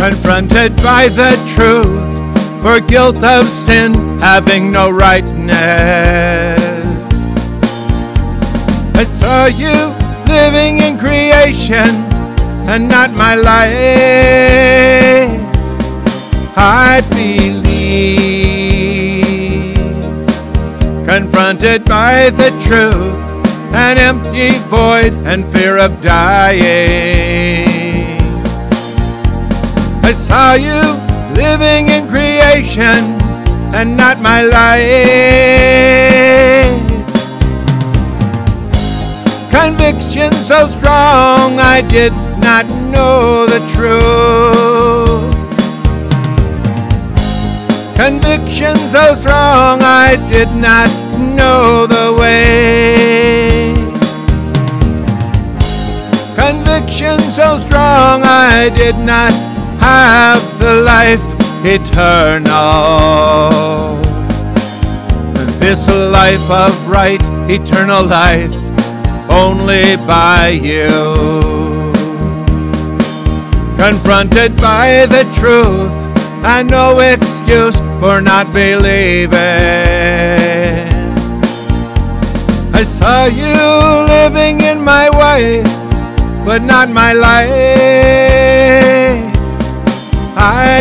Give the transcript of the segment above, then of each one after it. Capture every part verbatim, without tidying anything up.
confronted by the truth, for guilt of sin having no rightness. I saw you living in creation and not my life. I believe, confronted by the truth, an empty void and fear of dying. I saw you living in creation and not my life. Conviction so strong I did not know the truth. Conviction so strong I did not know the way. Conviction so strong I did not have the life eternal. This life of right, eternal life, only by you. Confronted by the truth, and no excuse for not believing. I saw you living in my way, but not my life. I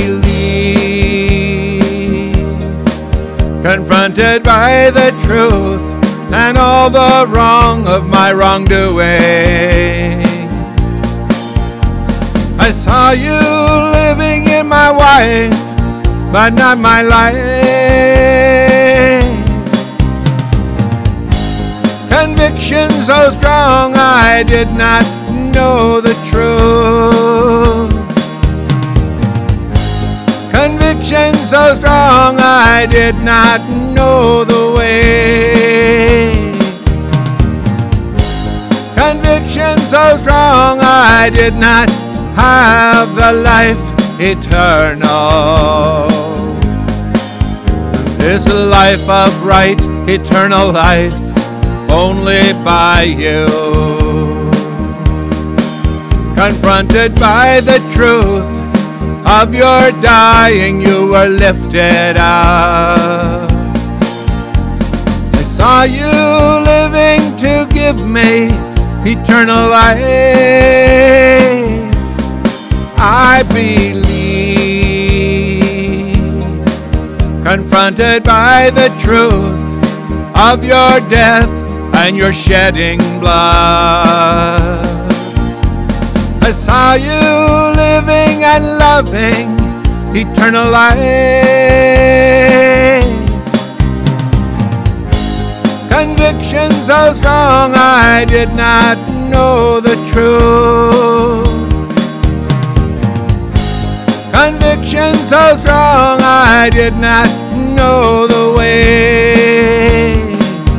believe, confronted by the truth and all the wrong of my wrongdoing. I saw you living in my way, but not my life. Conviction so strong I did not know the truth. Conviction so strong I did not know the way. Conviction so strong I did not have the life eternal. This life of right, eternal life, only by you. Confronted by the truth of your dying, you were lifted up. I saw you living to give me eternal life. I believe, confronted by the truth of your death and your shedding blood. I saw you living and loving eternal life. Conviction so strong I did not know the truth. Conviction so strong I did not know the way.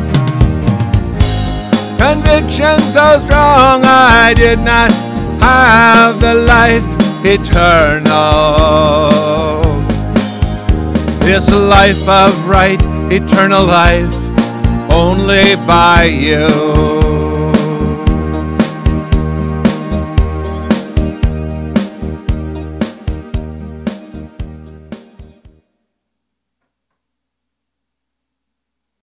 Conviction so strong I did not have the life eternal. This life of right, eternal life, only by you.